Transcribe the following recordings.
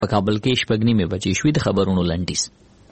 په کابل کې 6:30 بجې شوې. د خبرونو لنډیز.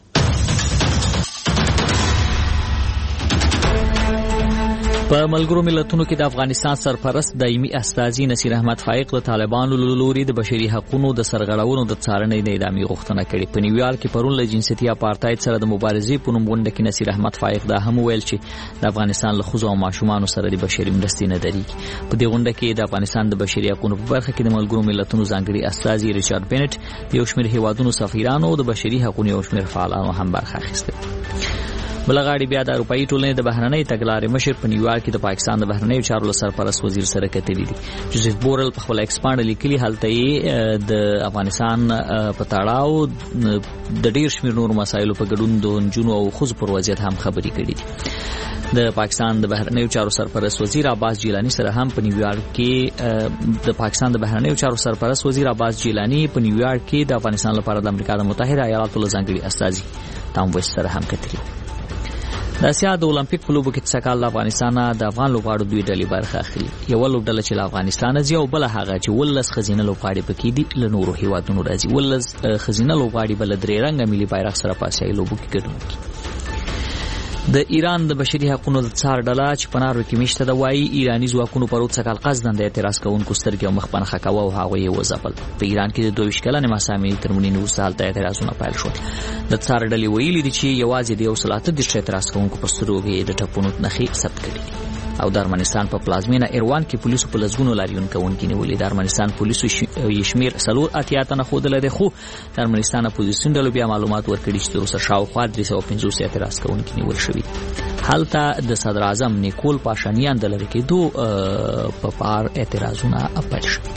په ملګرو ملتونو کې د افغانستان سرپرست دایمي استازي نصیر احمد فائق د طالبانو له لوري د بشري حقوقو د سرغړونو د څارنې د ادامې غوښتنه کړې. په نیویارک کې پرون له جنسیتي اپارټاید سره د مبارزې په نوم غونډه کې نصیر احمد فائق دا هم ویل چې د افغانستان له ښځو او ماشومانو سره د بشري مرستې نه درېږي. په دې غونډه کې د افغانستان د بشري حقوقو په برخه کې د ملګرو ملتونو ځانګړي استازي ریچارډ بینټ، د یو شمېر هیوادونو سفیرانو او د بشري حقوقو یو شمېر فعالانو هم برخه اخیسته. بلغاړي بیا د اروپאי ټولنې د بهرنۍ تګلارې مشر په نیویارک کې د پاکستان د بهرنۍ چارو له سرپرست وزیر سره کتلي دي. جوزف بورل په خپل ایکسپانډ لیکلي هلته یې د افغانستان په تړاو د ډیر شمېر نور مسایلو په ګډون د نجونو او ښځو پر وضعیت هم خبرې کړې دي. د پاکستان د بهرنۍ چارو سرپرست وزیر عباس جیلانی سره هم په نیویارک کې د پاکستان د بهرنۍ چارو سرپرست وزیر عباس جیلانی په نیویارک کې د افغانستان لپاره د امریکا د متحده ایالاتو له ځانګړي استازي تام ویسټ سره هم کتلي. د اسیا د اولمپیک په لوبو کې څکال د افغانستان د افغان لوبغاړو دوی ډلې برخه اخلي. یو لوبډله چې له افغانستان ځي او بل هغه چې 19 خزینه لوبغاړي پکې دي له نورو هیوادونو راځي. 19 خزینه لوبغاړي بل درې رنګه ملي بیرغ سره په اسیایي لوبو کې ګډون کوي. د ایران د بشري حقوقو د څار ډله چې پنارو کې میشته د وایي ایرانی ځواکونو پر څکال قصدن د اعتراض کوونکو سترګې او مخ پنخه کاوه او هغه یې وځپل. په ایران کې د 22 کلنې مسامې ترمنې وروسته هلته اعتراضونه پیل شول. د څار ډلې ویلي دي چې یوازې د 130 اعتراض کوونکو پر سترګو د ټپونو نښې ثبت کړي دي. او د ارمنستان په پلازمینه ایروان کې پولیسو په لزګونو لاریون کوونکي نیولې. د ارمنستان پولیسو یشمیر 4 تنه خودل دي، خو د ارمنستان اپوزیسیون ډلو بیا معلومات ورکړي چې تر اوسه شاوخوا 350 اعتراض کوونکي نیول شوي. هلته د صدر اعظم نیکول پاشانیان د لری کېدو په پار اعتراضونه پیل شوي.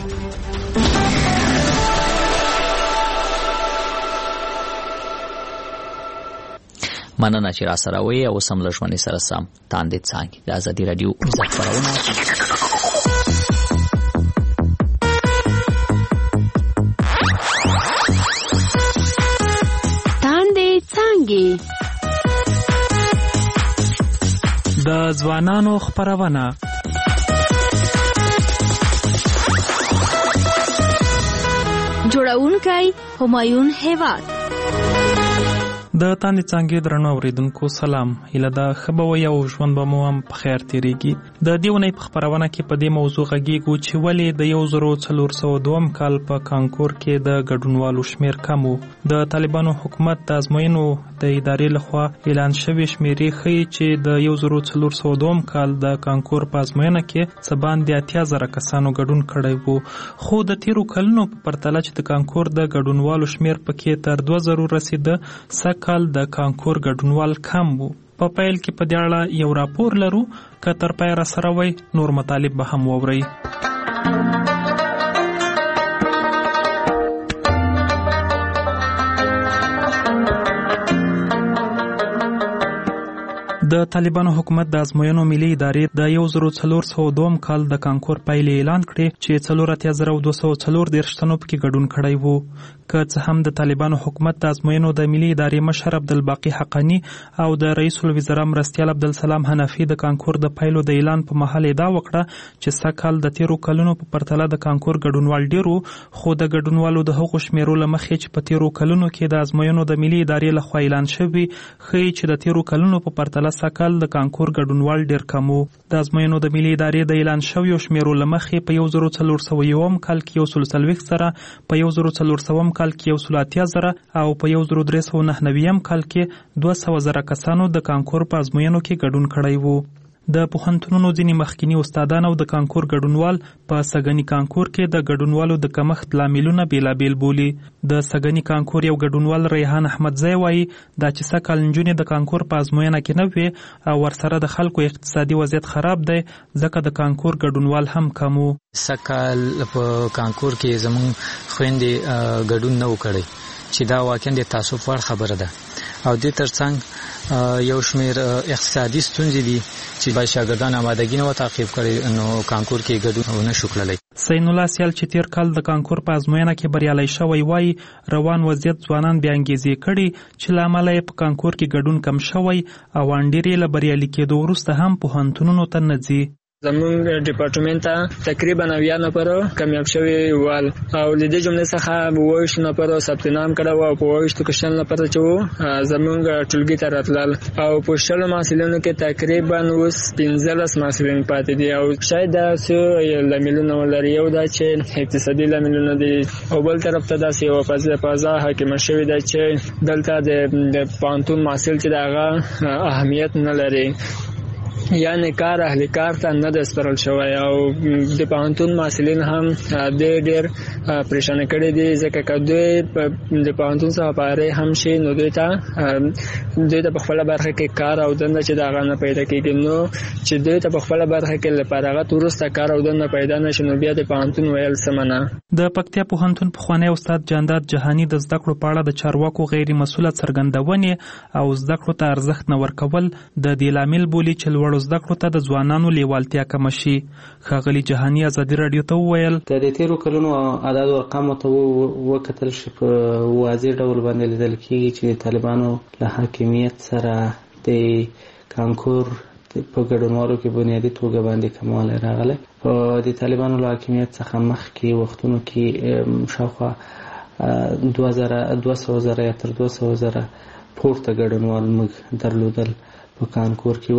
مننه چې را سره وې او سم لژونې سره سم تاندې څنګه د ازادي رادیو عزت خبرونه تاندې څنګه د ځوانانو خبرونه جوړونکي همایون هیواد. د تاندې څنګه درنو اوریدونکو سلام. اله دا خبروي او ژوند به مو هم په خیر تیریږي. د دیونې په خبرونه کې په دې موضوع غږیږو چې ولې د 1402 کال په کانکور کې د ګډونوالو شمیر کم و. د طالبانو حکومت د ازموینو د ادارې لخوا اعلان شوی شمیرې ښیي چې د 1402 کال د کانکور په ازموینه کې څه باندې 80,000 کسانو ګډون کړی وو. خو د تیرو کلونو په پرتله چې د کانکور د ګډونوالو شمیر پکې تر 2000 رسیده، کال د کانکور ګډونوال کم وو. په پیل کې په دې اړه یو راپور لرو، که تر پای را سره وای نور مطالب به هم واورئ. د طالبانو حکومت د ازموینو ملي ادارې د 1402 کال د کانکور پایلې اعلان کړې چې 4,240 تنو پکې ګډون کړی وو. که څه هم د طالبانو حکومت د ازموینو د ملي ادارې مشر عبدالباقي حقانی او د رئیس الوزرا مرستیال عبدالسلام حنفي د کانکور د پایلو د اعلان په مهال ادعا وکړه چې سږ د تیرو کلونو په پرتله د کانکور ګډونوال ډیرو، خو د ګډونوالو د هغو شمیرو له مخې چې په تیرو کلونو کې د ازموینو د ملي ادارې لخوا اعلان شوی ښیي چې د تیرو کلونو په پرتله سږ د کانکور ګډونوال ډیر کم و. د ازموینو د ملي ادارې د اعلان شویو شمیرو له مخې په 1401 کال کې 140 زره، په 1400 کال کې 180 زره او په 1399 کال کې 200 زره کسانو د کانکور په ازموینو کې ګډون کړی وو. د پوهنتونونو ځینې مخکینی استادان او د کانکور ګډونوال په سږني کانکور کې د ګډونوالو د کمښت لاملونه بیلابیل بولي. د سږني کانکور یو ګډونوال ریحان احمدزی وایي دا چې سږکال نجونې د کانکور په ازموینه کې نه وي او ورسره د خلکو اقتصادي وضعیت خراب دی، ځکه د کانکور ګډونوال هم کم و. سږکال په کانکور کې زموږ خویندې ګډون نه وکړی چې دا واقعا د تاسف وړ خبره ده او دې ترڅنګ یو شمیر اقتصادي ستونزې دي چې باید شاګردان آمادګي نه تعقیب کړي نو کانکور کې ګډون نه شو کړلی. سین الله سیال چې تیر کال د کانکور په ازموینه کې بریالی شوی وایي روان وضعیت ځوانان بیا انګیزې کړي چې له امله یې په کانکور کې ګډون کم شوی او انډېرې له بریالي کېدو وروسته هم پوهنتونونو ته نه ځي. زمونږ ډپارټمنټ ته تقریبا 90 نفر کامیاب شوي ول او د دې جملې څخه 22 نفر ثبت نام کړو او په 22 کې شل نفر چې زمونږ ټولګي ته راتلل او په شل محصلینو کې تقریبا اوس 15 محصلین پاتې دي او شاید دا څه لاملونه ولري. یو دا چې اقتصادي لاملونه دي او بل طرف ته دا یو فضا حاکم شوی دی چې دلته د پانتون محصل چې دغه اهمیت نه لري، یعنی کار اهل کار ته نه د سپارل شوی او د پانتون محصلین هم ډېر پریشان کړي دي ځکه چې دوی د پانتون څخه پاره هم شي نو دوی ته په خپل برخه کې کار او دنده چې دغه نه پیدا کیږي، نو چې دوی ته په خپل برخه کې لپاره غو ورسته کار او دنده پیدا نشي نو بیا د پانتون ویل سمنه. د پکتیا پوهنتون پخوانی استاد جانداد جهانی د زده کړو په اړه د چارواکو غیر مسؤله څرګندونې او زده کړو ته ارزښت نه ورکول د دې لامل بولي چې لوړ زده کړو ته د ځوانانو لیوالتیا کم شي. ښاغلي جهانی ازادي رادیو ته وویل د تیرو کلونو عدد او ارقام ته وکتل شي په واضح ډول باندې لیدل کېږي چې طالبانو له حاکمیت سره د کانکور په ګډونوالو کې بنیادی توګه باندې کموالی راغلی. د طالبانو له حاکمیت څخه مخکې وختونو کې شاوخوا 200 زره یا تر 200 زره پورته ګډونوال موږ درلودل په کانکور کې،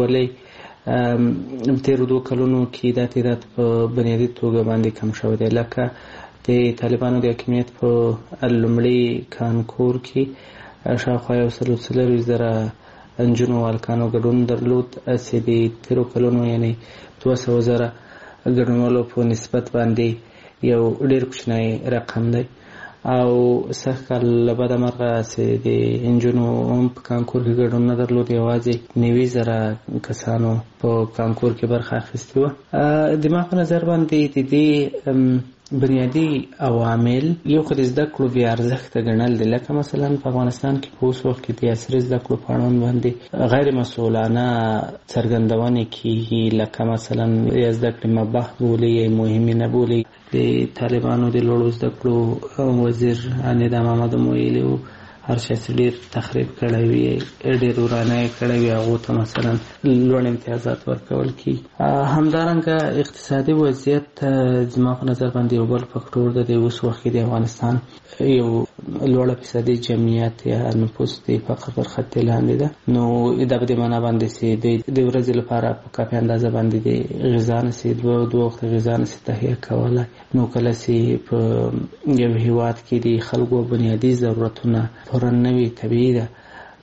ولې تیرو 2 کلونو کې دا تعداد په بنیادی توګه باندې کم شوی دی. لکه د طالبانو د حاکمیت په لومړي کانکور کې شاوخوا 140 زره انجونو والکانو ګډون درلود، چې د تیرو کلونو یعنی 200 زره ګډونوالو په نسبت باندې یو ډېر کوچنی رقم دی. او سږ کال له بده مرغه چې د انجونو هم په کانکور کې ګډون نه درلود، یوازې 90 زره کسانو په کانکور کې برخه اخیستې وه. د ما په نظر باندې د دې بنیادی عوامل یو خو د زده کړو بې ارزښته ګڼل دي، لکه مثلا په افغانستان کې په اوس وخت کې د عصري زده کړو په اړوند باندې غیر مسؤلانه څرګندونې کېږي، لکه مثلا یا زده کړې مباح بولي یا مهمې نه بولي. د طالبانو د لوړو زده کړو وزیر نظام محمد ویلي وو هر شی چې ډېر تخریب کړی وي، ډېر ورانه کړی وي، هغو ته مثلا لوړ امتیازات ورکول کېږي. همدارنګه اقتصادي وضعیت زما په نظر باندې یو بل فکټور دی. د اوس وخت کې د افغانستان یو لوړه فیصدي جمعیت یا نفوس د فقر پر خط لاندې ده، نو دا په دې معنا باندې چې د ورځې لپاره په کافي اندازه باندې د غذا نشي دوه وخت غذا نشي تهیه کولی، نو کله چې په یو هېواد کې د خلکو بنیادي ضرورتونه پوره نه وي طبیعي ده.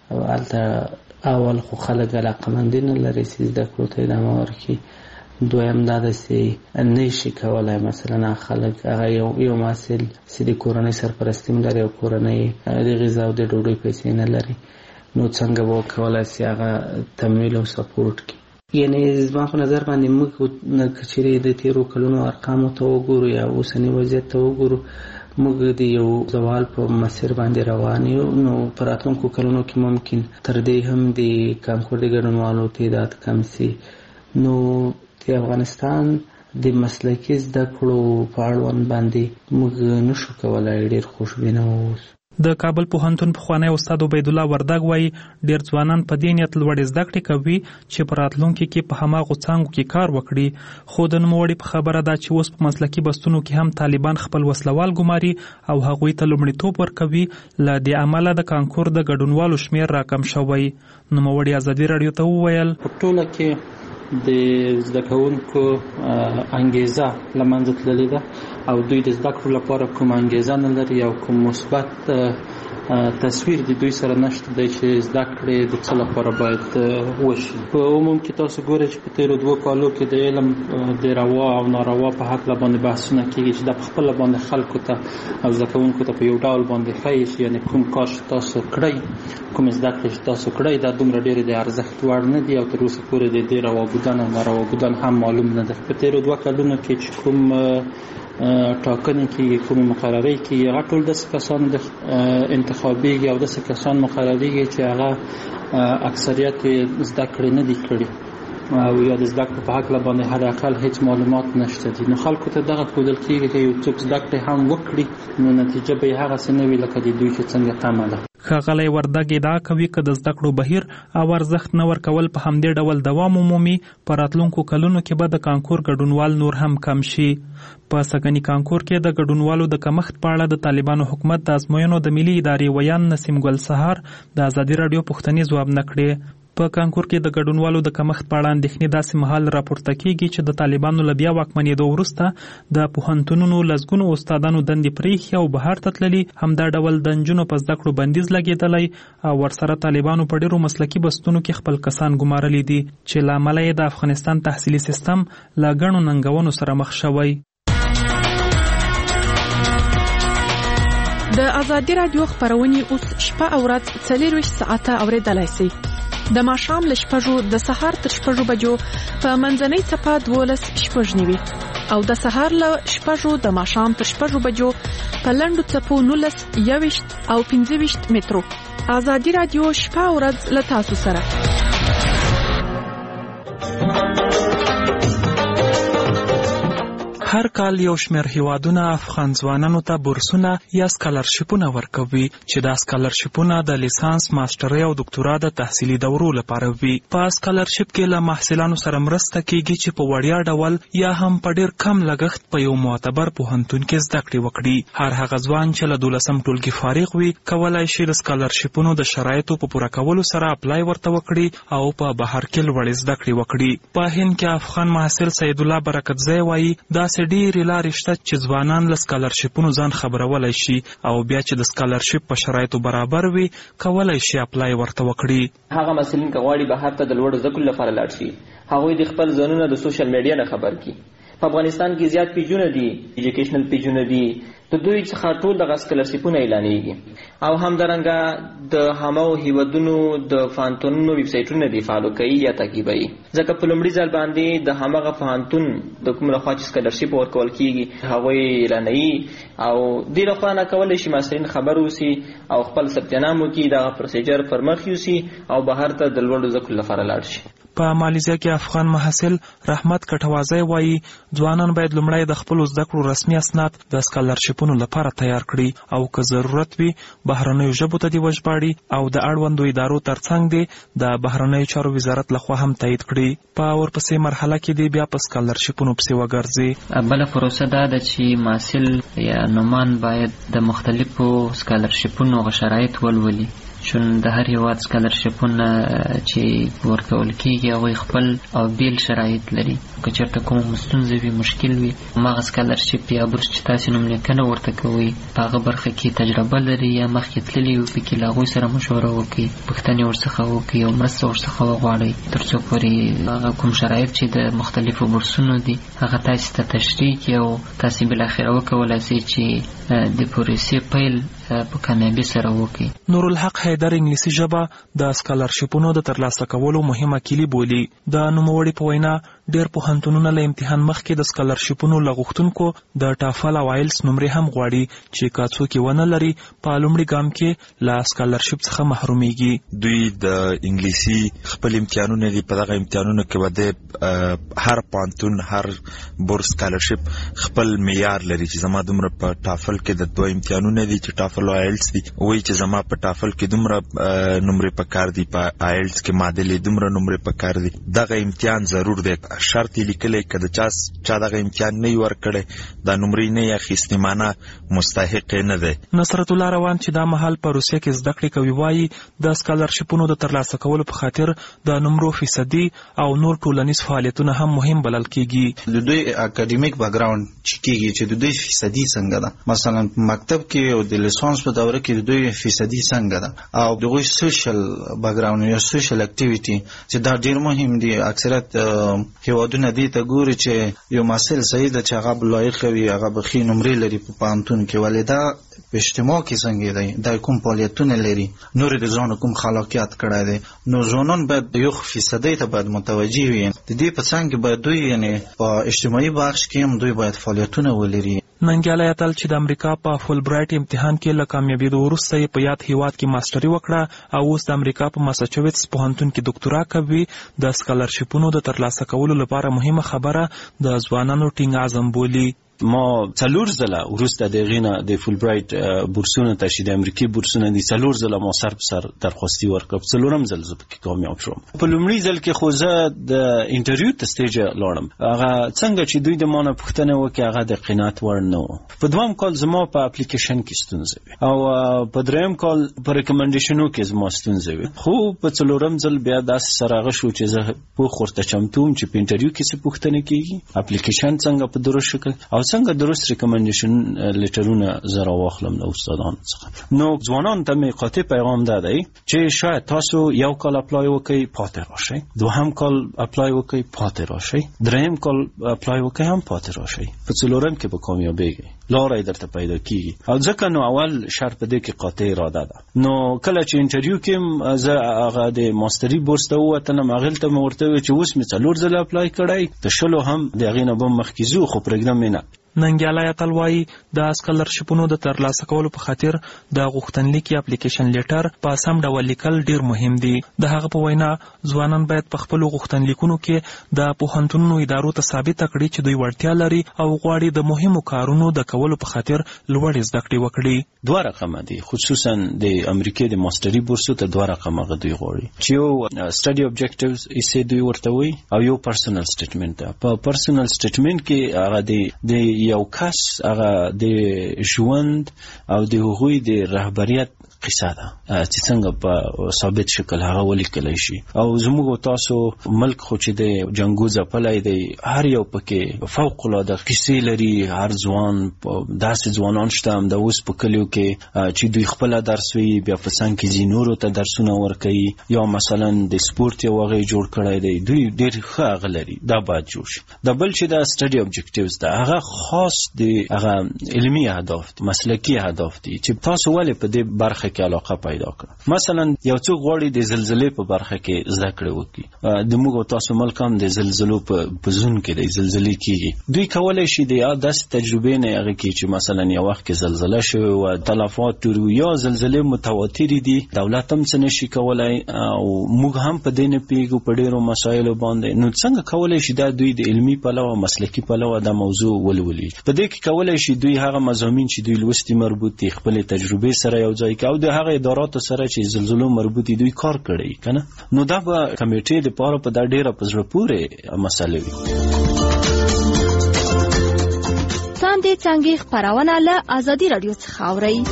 هلته اول خو خلک علاقمندي نه لري چې زده کړو ته ادامه ورکړي، دویم دا ده چې نه شي کولی مثلا خلک هغه یو محصل چې د کورنۍ سرپرستي هم لري او کورنۍ د غذا او د ډوډۍ پیسې نه لري، نو څنګه به وکولی چې هغه تمویل او سپورټ کړي. یعنی زما په نظر باندې موږ که چیرې د تیرو کلونو ارقامو ته وګورو یا اوسني وضعیت ته وګورو، موږ د یو زوال په مسیر باندې روان یو. نو په راتلونکو کلونو کې ممکن تر دې هم د کانکور د ګډونوالو تعداد کم سي. نو د افغانستان د مسلکي زده کړو په اړوند باندې موږ نشو کولای ډېر خوشبینه واوسو. د کابل پوهنتون پخوانی استاد عبید الله وردګ وایي ډېر ځوانان په دې نیت لوړې زده کړې کوي چې په راتلونکي کې په هماغو څانګو کې کار وکړي، خو د نوموړي په خبره ده چې اوس په مسلکي بستونو کې هم طالبان خپل وسلوال ګماري او هغوی ته لومړیتوب ورکوي، له دې امله د کانکور د ګډونوالو شمېر راکم شوی. نوموړي ازادي رادیو ته وویل په ټوله کې د زده کوونکو انګیزه له منځه تللې ده او دوی د زده کړو لپاره کوم انګیزه نه لري او کوم مثبت تصویر د دوی سره نشته دی چې زده کړې د څه لپاره باید وشي. په عموم کې تاسو ګورئ چې په تیرو 2 کالو کې د علم د روا او ناروا په هکله باندې بحثونه کېږي چې دا په خپله باندې خلکو ته او زده کوونکو ته په یو ډول باندې ښیي چې یعنې کوم کار چې تاسو کړئ، کوم زده کړې چې تاسو کړئ، دا دومره ډېرې د ارزښت وړ نه دي او تر اوسه پورې د دې رواګودن او نارواګودن هم معلوم نه ده. په تیرو 2 کلونو کې چې کوم ټاکنې کېږي، کوم مقررې کېږي، هغه ټول داسې کسان انتخابېږي او داسې کسان مقررېږي چې هغه اکثریت زده کړې نه دي کړي او یا د زده کړو په هکله باندې حد اقل هیڅ معلومات نشته دي. نو خلکو ته دغه ښودل کېږي چې یو څوک زده کړې هم وکړي نو نتیجه به یې هغسې نه وي لکه د دوی چې څنګه تمه ده. ښاغلی وردګ ادعا کوي که د زده کړو بهیر او ارزښت نه ورکول په همدې ډول دوام ومومي، په راتلونکو کلونو کې به د کانکور ګډونوال نور هم کم شي. په سږني کانکور کې د ګډونوالو د کمښت په اړه د طالبانو حکومت د ازموینو د ملي ادارې ویان نسیم ګل سهار د ازادي راډیو پوښتنې ځواب نه کړې. په کانکور کې د ګډونوالو د کمښت په اړه اندېښنې داسې مهال راپورته کیږي چې د طالبانو له بیا واکمنېدو وروسته د پوهنتونونو لسګونو استادانو دندې پرېښي او بهر ته تللي، همدا ډول د نجونو په زده کړو بندیز لګېدلی او ورسره طالبانو په ډېرو مسلکي بستونو کې خپل کسان ګمارلي دي چې له امله یې د افغانستان تحصیلي سیستم له ګڼو ننګونو سره مخ شوی. د ازادي راډیو خبرونه اوس شپه او ورځ 24 ساعته اوریدلای شئ. د ماښام له 6 د سهار تر 6 بجو په منځنۍ صفه 12:09 او د سهار له 6 د ماښام تر 6 بجو په لنډو صفو 19 21 او 25 مترو. ازادي راډیو شپه او ورځ له تاسو سره. هر کال یو شمېر هیوادونه افغان ځوانانو ته بورسونه یا سکالرشیپونه ورکوي چې دا سکالرشیپونه د لیسانس، ماسترۍ او دکتورا د تحصیلي دورو لپاره وي. په سکالرشیپ کې له محصلانو سره مرسته کیږي چې په وړیا ډول یا هم په ډېر کم لګښت په یو معتبر پوهنتون کې زده کړې وکړي. هر هغه ځوان چې له 12م ټولګي فارغ وي کولای شي د سکالرشیپونو د شرایطو په پوره کولو سره اپلای ورته وکړي او په بهر کې لوړې زده کړې وکړي. په هند کې افغان محصل سید الله برکتزی وایي داسې ډېرې لارې شته چې ځوانان له سکالرشیپونو ځان خبرولای شي او بیا چې د سکالرشیپ په شرایطو برابر وي کولای شي اپلای ورته وکړي. هغه محصلین که غواړي بهر ته د لوړو زده کړو لپاره لاړ شي، هغوی د خپل ځانونه د سوشل میډیا نه خبر کړي. په افغانستان کې زیات پیجونه دي، ایجوکیشنل پیجونه دي، د دوی څخه ټول دغه سکالرشیپونه اعلانېږي او همدارنګه د همو هیوادونو د پوهنتونونو ویب سایټونه دي فالو کوي یا تعقیبوي، ځکه په لومړي ځل باندې د همغه پوهنتون د کوم لخوا چې سکالرشیپ ورکول کیږي هغوی اعلانوي او دې لخوا نه کولی شي محصلین خبر اوسي او خپل ثبت نام وکړي، دغه پروسیجر پر مخ یوسي او بهر ته د لوړو زده کړو لپاره لاړ شي. په مالیزیا کې افغان محصل رحمت کټوازی وایي ځوانان باید لومړی د خپلو زده کړو رسمي اسناد د سکالرشیپونو لپاره تیار کړي او که ضرورت وي بهرنیو ژبو ته دې وژباړي او د اړوندو ادارو ترڅنګ دې د بهرنیو چارو وزارت لخوا هم تایید کړي. په ورپسې مرحله کې دې بیا په سکالرشیپونو پسې وګرځي. بله پروسه دا ده چې محصل یا نومان باید د مختلفو سکالرشیپونو شرایط ولولي، چون د هر هیواد سکالرشیپونه چې ورکول کیږي هغوی خپل او بیل شرایط لري. که چېرته کومه ستونزه وي، مشکل وي، هماغه سکالرشیپ یا بورس چې تاسې نوملیکنه ورته کوئ په هغه برخه کې تجربه لري یا مخکې تللي وي، پکې له هغوی سره مشوره وکړئ، پوښتنې ورڅخه وکړئ او مرسته ورڅخه وغواړئ تر څو پورې هغه کوم شرایط چې د مختلفو بورسونو دي هغه تاسې ته تشریح کړي او تاسې بالاخره وکولای شئ چې د پروسې پیل په کامیابی سره وکړي. نورالحق حیدر انګلیسي ژبه د سکالرشیپونو د ترلاسه کولو مهمه کلی بولي. د نوموړي په وینا ډېر پوهنتونونه له امتحان مخکې د سکالرشیپونو له غوښتونکو د ټافل او آیلس نمرې هم غواړي چې که څوک یې ونه لري په لومړي ګام کې له سکالرشیپ څخه محرومیږي. دوی د انګلیسي خپل امتحانونه دي، په دغه امتحانونو کې به د هر پوهنتون هر بورس سکالرشیپ خپل معیار لري چې زما دومره په ټافل کې د 2 امتحانونه دي چې ټافل او آیلس دي، وایي چې زما په ټافل کې دومره نمرې پکار دي، په آیلس کې معادلې دومره نمرې پکار دي. دغه امتحان ضرور دی، شرط یې لیکلی که د چا دغه امتحان نه وي ورکړی دا نمرې نه یې اخیستې معنه مستحق یې نه دی. نصرت الله روان چې دا مهال په روسیه کې زده کړې کوي وایي د سکالرشیپونو د ترلاسه کولو په خاطر د نمرو فیصدي او نور ټولنیز فعالیتونه هم مهم بلل کیږي. د دوی اکاډمیک بیکګراوند چې کیږي چې د دوی فیصدي څنګه ده، مثلا مکتب کې او د لیسانس په دوره کې د دوی فیصدي څنګه ده او دغه سوشل بیکګراوند یا سوشل اکټیویټي چې دا ډیر مهم دي. اکثریت هیوادونه دې ته ګوري چې یو محصل صحیح ده چې هغه لایق وي، هغه به ښې نمرې لري په پوهنتون کې، ولې دا په اجتماع کې څنګه دی، دا کوم فعالیتونه لري، نور د ځان کوم خلاقیت کړی دی. نو ځوانان باید یو فیصدي ته باید متوجه وي. د دې په څنګ کې باید دوی یعنی په اجتماعي بخش کې هم دوی باید فعالیتونه ولري. ننګیالی اتل چې د امریکا په فول برایټ امتحان کې له کامیابېدو وروسته یې په یاد هیواد کې ماسټري وکړه او اوس د امریکا په ماساچوټس پوهنتون کې ډاکټورا کوي. د سکالرشیپونو د ترلاسه کولو لپاره مهمه خبره د ځوانانو ټینګ عزم بولي. ما 4 ځله وروسته د غینا د فول برایټ بورسونه ته چې د امریکای بورسونه دي 4 ځله ما سر په سر درخواستي ورکړم 4م ځل زه پکې کامیاب شوم. په لومړي ځل کې خو زه د انټرویو ته سټیج لاړم، هغه څنګه چې دوی د مانه پوښتنه وکړه هغه د قناعت وړ نه و. په دوام کال زما په اپلیکیشن کې ستونزه وي او په دریم کال په ریکمنډیشنو کې زما ستونزه وي. خو په 4م ځل بیا داسې سره شو چې زه په خورته چمتوم چې په انټرویو کې څه پوښتنه کیږي، اپلیکیشن څنګه په درست شکل او څنګه درست ریکمنډیشن لیټرونه زرا واخلم له استادانو څخه. نو ځوانان ته می قاطع پیغام ده چې شاید تاسو یو کال اپلای وکړئ پاتې راشئ، دوهم کال اپلای وکړئ پاتې راشئ، دریم کال اپلای وکړئ هم پاتې راشئ، په 4م کې به کامیابیږئ، لارې درته پیدا کیږي. او ځکه نو اول شرط په دې کې قاطع اراده ده. نو کله چې انټرویو کې زه هغه د ماستري بورس ته ووتلم، هغه ته مې ورته وویل چې اوس مې 4 ځله اپلای کړی، د 20 هم د هغې نه به مخکې ځو، خو پرېږدم یې نه. ننګیالی اتل وایي د سکالرشپونو د ترلاسه کولو په خاطر د غوښتنلیک یا اپلیکیشن لیټر په سم ډول لیکل ډیر مهم دي. د هغه په وینا ځوانان باید په خپلو غوښتنلیکونو کې د پوهنتونونو ادارو ته ثابته کړي چې دوی وړتیا لري او غواړي د مهمو کارونو د کولو په خاطر لوړې زده کړې وکړي. 2 رقمه دي، خصوصا د امریکای د ماستري بورسو ته 2 رقمه دوی غواړي چې یو سټډي اوبجیکټیوز یې دوی ورته وي او یو پرسنل سټیټمنټ ده. په پرسنل سټیټمنټ کې هغه د یو کس هغه د ژوند او د هغوی د رهبریت قصه ده چې څنګه په ثابت شکل هغه ولیکلی شي. او زموږ تاسو ملک خو چې د جنګو ځپلی دی، هر یو پکې فوق العاده قصې لري. هر ځوان داسې ځوانان شته هم د اوس په کلیو کې چې دوی خپله درس وي، بیا په څنګ کې ځي نورو ته درسونه ورکوي، یا مثلا د سپورت یو هغه جوړ کړی دی، دوی ډېر ښه هغه لري، دا باید جوړ شي. د بل چې د سټډي اوبجیکټیوز ده هغه خاص د هغه علمي اهداف دي، مسلکي اهداف دي چې تاسو ولې په دې برخه کې علاقه پیدا کړه. مثلا یو څوک غواړي د زلزلې په برخه کې زده کړې وکړي، د موږ تاسو ملک هم د زلزلو په زون کې د زلزلې کېږي، دوی کولی شي د داسې تجربې نه هغه کې چې مثلا یو وخت کې زلزله شوې وه، تلفات ډېر وي، یا زلزلې متواترې دي، دولت هم څه نشي کولی او موږ هم په دې نه پوهېږو په ډېرو مسایلو باندې. نو څنګه کولی شي دا دوی د علمي پلوه مسلکي پلوه دا موضوع ولولي؟ په دې کې کولی شي دوی هغه مضامین چې دوی لوستي مربوط دي خپلې تجربې سره یو ځای کړي او د هغه اداراتو سره چې زلزلو مربوط دي دوی کار کړی کنه. نو دا به کمیټې د پاره په دا ډیره په زړه پورې مسله وي. څنګه څنګه خبرونه له ازادي رادیو څخه اوري.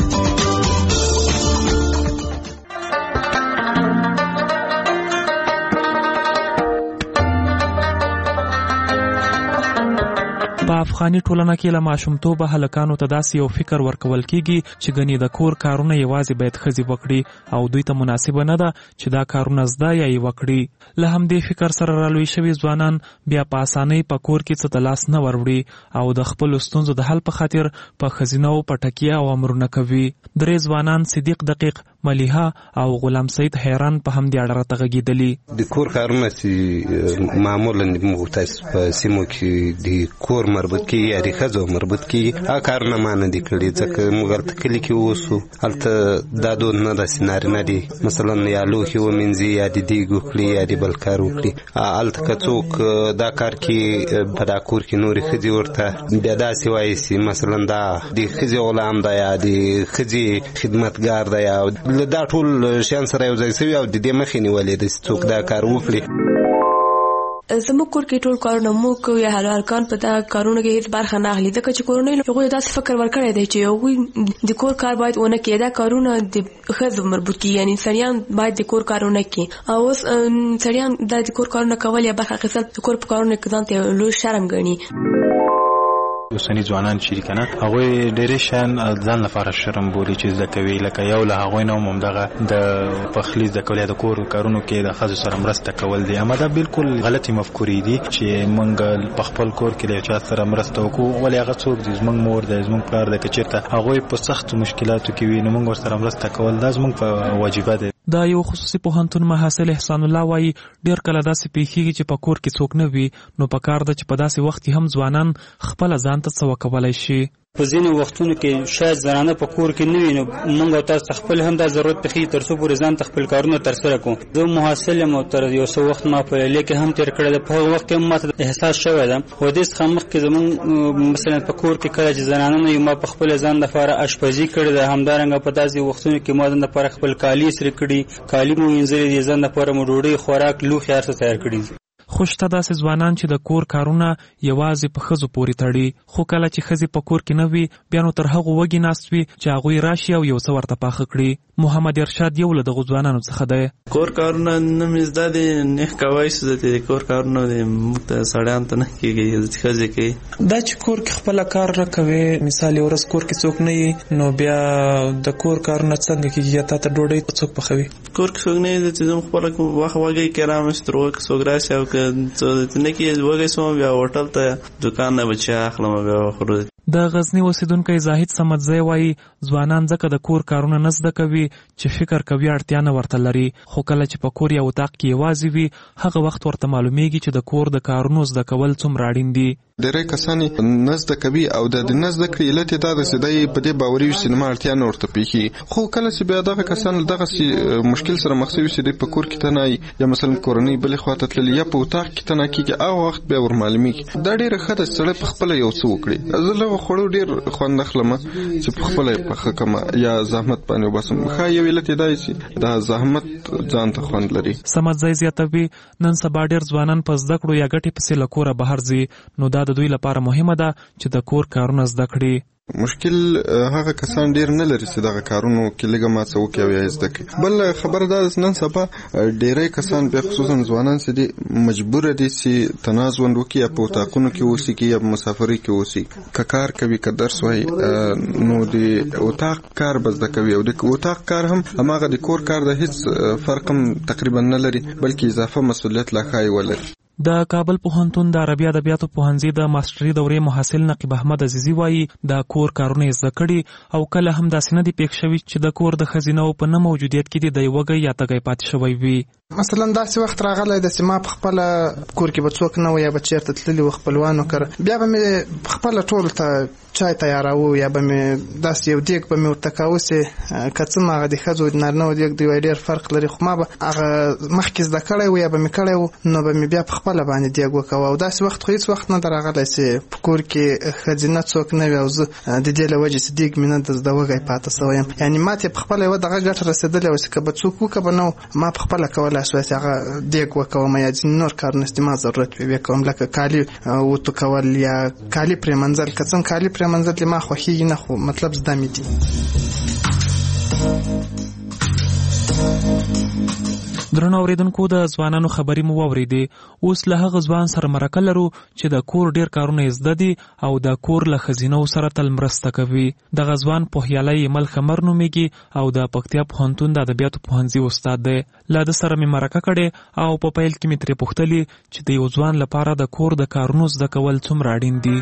په افغاني ټولنه کې له ماشومتوبه هلکانو ته داسې یو فکر ورکول کیږي چې ګنې د کور کارونه یوازې باید ښځې وکړي او دوی ته مناسبه نه ده چې دا کارونه زده یا یې وکړي. له همدې فکر سره رالوی شوي ځوانان بیا په اسانۍ په کور کې څه د لاس نه وروړي او د خپلو ستونزو د حل په خاطر په ښځینهو په ټکیه او امرونه کوي. 3 ځوانان صدیق دقیق، ملیحه او غلام سید حیران په همدې اړه راته غږېدلي. د کور کارونه چې معمولا موږ تاسو په سیمو کې د کور مربوط کیږي یا د ښځو مربوط کیږي، هغه کارونه ما نه دي کړي ځکه موږ هلته کلي کې اوسو، هلته دا دود نه داسې نارینه دي مثلا یا لوښي ومینځي یا د دیګ وکړي یا د بل کار وکړي. هلته که څوک دا کار کې په دا کور کې نورې ښځې ورته بیا داسې وایي چې مثلا دا د ښځې غلام ده یا د ښځې خدمتګار ده یا له دا ټول شیان سره یو ځای شوي او د دې مخې نیولې ده چې څوک دا کار وکړي. زموږ کور کې ټول کارونه موږ کوو یا هلکان په دا کارونو کې هیڅ برخه نه اخلي ځکه چې کورنۍ هغوی داسې فکر ورکړی دی چې هغوی د کور کار باید ونه کړي، دا کارونه د ښځو مربوط کړي، یعنې سړیان باید د کور کار ونه کړي او اوس سړیان دا د کور کارونه کول یا برخه اخیستل د کور په کارونو کې ځان ته لوی شرم ګڼي. اوسني ځوانان چې کنه هغوی ډېرې شیان ځان لپاره شرم بولي چې زده کوي، لکه یو له هغوی نه همدغه د پخلي زده کول یا د کور کارونو کې د ښځو سره مرسته کول دي. اما دا بالکل غلطي مفکورې دي چې موږ په خپل کور کې له چا سره مرسته وکړو، ولې هغه څوک دي زموږ مور دی زموږ پلار دی، که چېرته هغوی په سختو مشکلاتو کې وي نو موږ ورسره مرسته کول دا زموږ په واجبه دی. دا یو خصوصي پوهنتون محصل احسان الله وایي ډېر کله داسې پیښیږي چې په کور کې څوک نه وي، نو په کار ده چې په داسې وخت کې هم ځوانان خپله ځان ته څه وکولی شي. په ځینې وختونو کې شاید زنانه په کور کې نه وي، نو موږ او تاسو خپل هم دا ضرورت پېښېږي تر څو پورې ځان ته خپل کارونه ترسره کړو. زه محصل یم او تر یو څه وخت ما په لیلیه کې هم تېر کړی ده. په هغه وخت کې هم ماته احساس شوی ده. خو دې څخه مخکې زموږ مثلا په کور کې کله چې زنانه نه وي، ما په خپل ځان لپاره اشپزي کړې ده. همدارنګه په داسې وختونو کې ما ځان لپاره خپل کالي استری کړي، کالي مو وینځلي دي، ځان لپاره مو ډوډۍ، خوراک، لوښي هر څه تیار کړي دي. خو شته داسې ځوانان چې د کور کارونه یوازې په ښځو پورې تړي، خو کله چې ښځې په کور کې نه وي بیا نو تر هغو وږي ناست وي چې هغوی راشي او یو څه ورته پاخه کړي. محمد ارشاد یو له دغو ځوانانو څخه دی. کور کارونه نه مې زده دي، نه کوای شو د کور کارونه موږ ته سړیانو ته نه کېږي، ښځې کوي. دا چې کور کې خپله کار نه کوي، مثال یو ورځ کور کې څوک نه وي، نو بیا د کور کارونه څنګه کېږي؟ یا تا ته ډوډۍ څوک پخوي؟ کور کې څوک نه وي چې زه خپله وخت وږی کې رامشت څوک راشي او نه کې وږی سوم بیا هوټل ته دکان نه بچی اخلم بیا خورو. د غزنی اوسیدونکی زاهد سمدزی وایي ځوانان ځکه د کور کارونه نه زده کوي چې فکر کوي اړتیا نه ورته لري، خو کله چې په کور یا اتاق کې یوازې وي هغه وخت ورته معلومیږي چې د کور د کارونو زده کول څومره اړین دي. ډېری کسان نه زده کوي او د نه زده کړې علت یې دا ده چې دی په دې باوري وي چې زما اړتیا نه ورته پېښېږي. خو کله چې بیا دغه کسان دغسې مشکل سره مخ شوي چې دی په کور کې تنایي یا مثلا کورنۍ بلې خواته تللي یا په اتاق کې تنه کېږي، هغه وخت بیا ور معلومیږي. دا ډېره ښه ده چې سړی په خپله یو څه وکړي. زه له خوړو ډېر خوند اخلم چې په خپله یې پخه کړم یا زحمت باندې وباسم. ښه یو علت یې دا چې دا زحمت ځان ته خوند لري. سمدزی زیاتوي نن سبا ډېر ځوانان په زده کړو یا ګټې پسې له کوره بهر ځي، نو دا د دوی لپاره مهمه ده چې د کور کارونه زده کړي. مشکل هغه کسان ډیر نه لري چې دغه کارونو کې لږه ما څه وکړي او یا زده کړي. بل خبره دا ده نن سبا ډیری کسان بیا خصوصا ځوانان چې دي مجبوره دي چې تناز ژوند وکړي یا په اتاقونو کې اوسېږي یا په مسافرۍ کې اوسېږي. که کار کوي که درس وایي نو د اتاق کار به زده کوي او د اتاق کار هم هماغه د کور کار د هیڅ فرق هم تقریبا نه لري، بلکې اضافه مسؤلیت لا ښایي ولري. د کابل پوهنتون د عربي ادبیاتو پوهنځي د ماستري دورې محصل نقیب احمد عزیزي وایي د کور کارونه زده کړي او کله هم داسې نه دي پېښ شوي چې د کور د ښځینو په نه موجودیت کې د وږی یا تږی پاتې شوی وي. مثلا داسې وخت راغلی ده چې ما په خپله کور کې به څوک نه و یا به چېرته تللي و خپلوانو کره، بیا به مې خپله ټولو ته چای تیاراوه یا به مې داسې یو دیګ به مې ورته کاوه چې که څه هغه د ښځو د نارینهو دیګ دی ډېر فرق لري، خو ما به هغه مخکې زده کړی و یا به مې کړی و نو به مې بیا په خپله باندې دیګ وکوه. او داسې وخت خو هېڅ وخت نه ده راغلی چې په کور کې ښځینه څوک نه وي او زه د دې له وجې چې دیګ مې نه د زده وږی پاته سوی یم. یعنې ما ته یې په خپله یوه دغه ګټه رسېدلې وه چې که به څوک وکړه به نه ما په خپله کولی شوی چې هغه دیګ وکوم یا ځینې نور کارونه چې ما ضرورت وي وکوم، لکه کالي وتو کول یا کالي پرېمنځل. که څنګه کالي پرېمنځل ما خوښېږي نه، خو مطلب زده مې دي. درنو اوریدونکو د ځوانانو خبرې مو واورېدې. اوس له هغه ځوان سره مرکه لرو چې د کور ډیر کارونه یې زده دي او د کور له ښځینو سره تل مرسته کوي. دغه ځوان پوهیالی مل خمر نومیږي او د پکتیا پوهنتون د ادبیاتو پوهنځي استاد دی. له ده سره مې مرکه کړې او په پیل کې مې ترې پوښتلې چې د یو ځوان لپاره د کور د کارونو زده کول څومره اړین دي.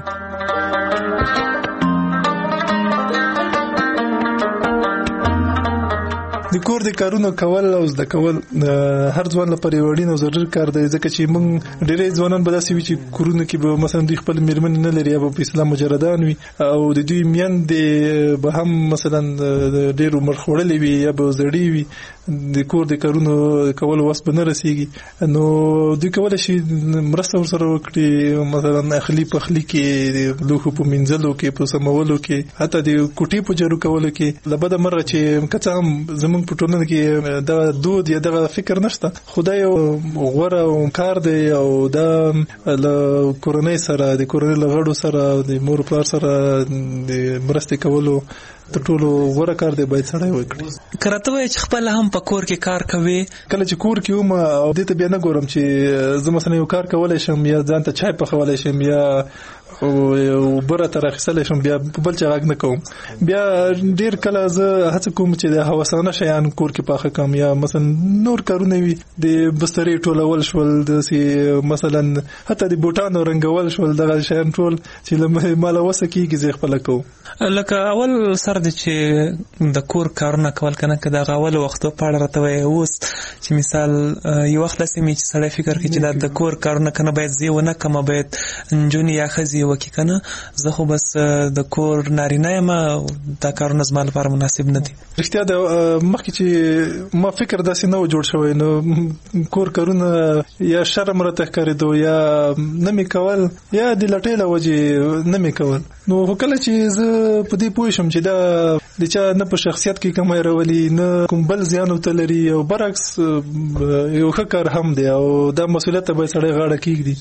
د کور د کارونو کول او زده کول هر ځوان لپاره یو اړین او ضروري کار دی، ځکه چې موږ ډېری ځوانان به داسې وي چې کورونو کې به مثلا دوی خپل مېرمنې نه لري یا به په اسلام مجردان وي او د دوی میندې به هم مثلا ډېر عمر خوړلې وي یا به زړې وي، د کور د کارونو کولو وس به نه رسېږي. نو دوی کولی شي مرسته ورسره وکړي، مثلا اخلي پخلي کې، د لوښو په مینځلو کې، په سمولو کې، حتی د کوټې په جارو کولو کې. له بده مرغه چې که څه هم زموږ په ټولنه کې دا دود یا دغه فکر نشته، خو دا یو غوره کار دی او دا له کورنۍ سره، د کورنۍ له غړو سره، د مور پلار سره د مرستې کولو تر ټولو غوره کار دی، باید سړی وکړي. که راته وایې چې خپله هم په کور کې کار کوې؟ کله چې کور کې وم او دې ته بیا نه ګورم چې زه مثلا یو کار کولی شم یا ځان ته چای پخولی شم یا بره تر اخیستلی شم، بیا په بل چا غږ نه کوم. بیا ډېر کله زه هڅه کوم چې د هوسانه شیان کور کې پاخه کړم یا مثلا نور کارونه وي، د بسترې ټولول شول، داسې مثلا حتی د بوټانو رنګول شول، دغه شیان ټول چې ماله وسه کېږي زه خپله کوم. لکه اول سر دی چې د کور کارونه کول کنه که دغه اول وختو په اړه راته وایې. اوس چې مثال یو وخت داسې مې چې سړی فکر کوي چې دا د کور کارونه کنه باید زه ونه کړم، باید نجونې یا ښځې وکړي کنه زه خو بس د کور نارینه یم دا کارونه زما لپاره مناسب نه دي. رښتیا د مخکې چې ما فکر داسې نه و جوړ شوی نو کور کارونه یا شرم راته ښکارېدو یا نه مې کول یا د لټۍ له وجې نه مې کول. نو کله چې زه په دې پوه شم چې دا د چا نه په شخصیت کې کمی راولي نه کوم بل زیان ورته لري او برعکس یو ښه کار هم دی او دا مسؤلیت ته باید سړی غاړه کېږدي.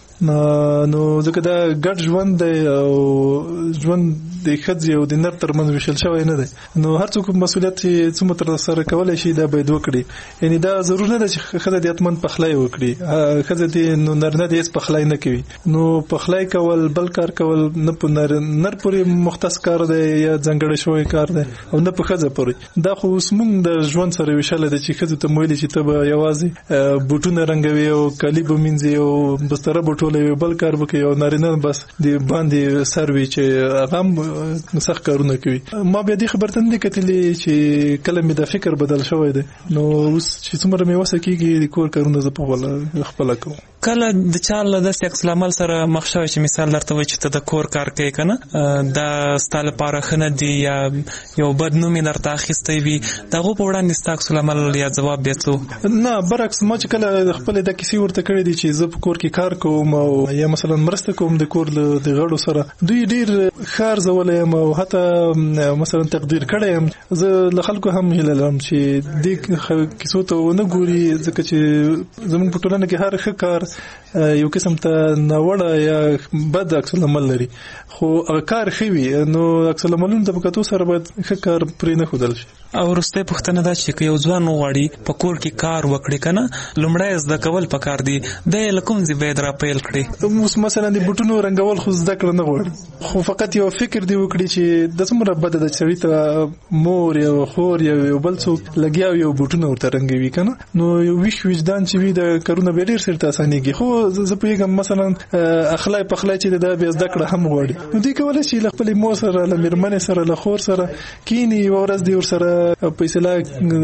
نو ځکه دا ګډ ژوند دی او ژوند د ښځې او د نر ترمنځ ویشل شوی نه دی. نو هر څوک مسؤلیت چې څومره ترسره کولی شي دا باید وکړي. یعنې دا ضرور نه ده چې ښځه دې حتماً پخلی وکړي. ښځه دې نو نارینه دې هېڅ پخلی نه کوي. نو پخلی کول بل کار کول نه په نر پورې مختص کار دی یا ځانګړی شوی کار دی او نه په ښځه پورې. دا خو اوس موږ د ژوند سره ویشلی دی چې ښځې ته ویلي چې ته به یوازې بوټونه رنګوي او کالي به مینځي او بستره به ټولوي بل کار به کوي او نارینه بس د باندې سر وي چې هغه هم سخت کارونه کوي. ما بیا دې خبر ته نه کتلې چې کله مې د فکر بدل شوی دی. نو اوس چې څومره مې وسه کېږي د کور کارونه زه په خپله کوم. کله د چا له داسې عکس العمل سره مخ شوی چې مثال درته وایي چې ته د کور کار کوي که نه دا ستا لپاره ښه نه دي یا یو بد نوم یې درته اخیستی وي د هغو په وړاندې ستا عکس العمل یا ځواب بیا څه؟ نه برعکس ما چې کله خپلې دا کیسې ورته کړې دي چې زه په کور کې کار کوم او یا مثلا مرسته کوم د کور د غړو سره دوی ډیر ښه ارزولی یم او حتی مثلا تقدیر کړی یم. زه له خلکو هم هیله لرم چې دې کیسو ته ونه ګوري ځکه چې زموږ په ټولنه کې هر ښه کار یو قسم ته ناوړه یا بد عکس العمل لري خو هغه کار ښه وي نو عکس العملونو ته په کتو سره باید ښه کار پرې نه ښودل شي. او وروستۍ پوښتنه دا چې که یو ځوان وغواړي په کور کې کار وکړي که نه لومړی زده کول پکار دي دی له کوم ځای باید راپیل کړي؟ اوس مثلا د بوټونو رنګول خو زده کړه نه غواړي خو فقط یو فکر دی وکړي چې د څومره بده ده چې سړي ته مور یا خور یا یو بل څوک لګیا وي او بوټونه ورته رنګوي که نه نو یو ویښ وجدان چې وي د کارونه بیا ډېر سرته اسانېږي. خو زه پوهېږم مثلا اخلی پخلی چې دا بیا زده کړه هم غواړي نو دوی کولی شي له خپلې مور سره له مېرمنې سره له خور سره کیني یوه ورځ دې ورسره په اصطلاح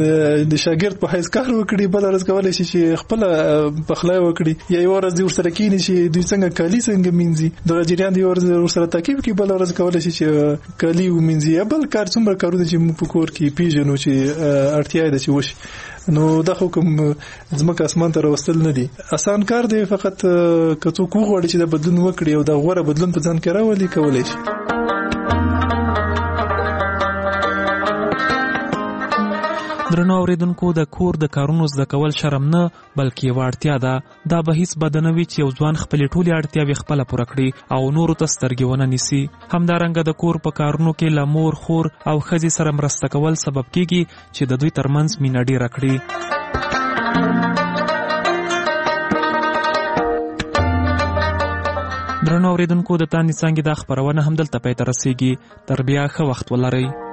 د شاګرد په حیث کار وکړي بله ورځ کولی شي چې خپله پخلی وکړي یا یوه ورځ دې ورسره کیني چې دوی څنګه کالي څنګه مینځي دغه جریان دې ورسره تعقیب کړي بله ورځ کولی شي چې کالي ومینځي یا بل کار څومره کارونه چې موږ په کور کې پیژنو چې اړتیا ده چې وشي. نو دا خو کوم ځمکه اسمان ته راوستل نه دي اسان کار دی فقط که څوک وغواړي چې دا بدلون وکړي او دا غوره بدلون په ځان کې راولي کولی شي. درنو اوریدونکو د کور د کارونو زده کول شرم نه بلکې یوه اړتیا ده. دا به هیڅ بده نه وي چې یو ځوان خپلې ټولې اړتیاوې خپله پوره کړي او نورو ته سترګې ونه نیسي. همدارنګه د کور په کارونو کې له مور خور او ښځې سره مرسته کول سبب کیږي چې د دوی ترمنځ مینه ډیره کړي. درنو اوریدونکو د تانې څانګې دا خپرونه همدلته پای ته رسیږي. تر بیا ښه وخت ولرئ.